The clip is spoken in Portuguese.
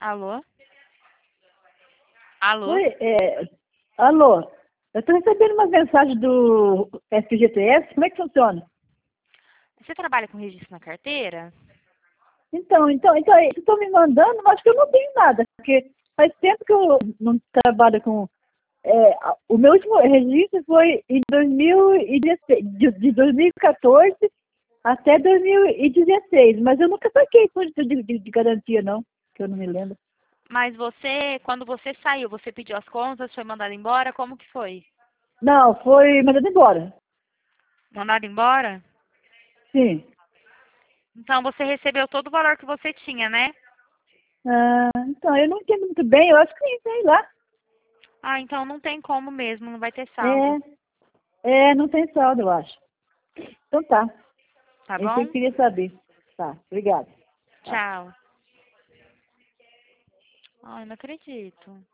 Alô? Alô? Oi, alô, eu estou recebendo uma mensagem do FGTS, como é que funciona? Você trabalha com registro na carteira? Então, vocês estão me mandando, mas acho que eu não tenho nada, porque faz tempo que eu não trabalho com... o meu último registro foi em 2016, de 2014 até 2016, mas eu nunca saquei fundo de garantia, não, que eu não me lembro. Mas você, quando você saiu, você pediu as contas, foi mandado embora? Como que foi? Não, foi mandado embora. Mandado embora? Sim. Então você recebeu todo o valor que você tinha, né? Ah, então, eu não entendo muito bem, eu acho que sei lá. Ah, então não tem como mesmo, não vai ter saldo. Não tem saldo, eu acho. Então tá. Tá É isso que eu bom? queria saber. Tá, obrigado. Tá. Tchau. Ai, não acredito.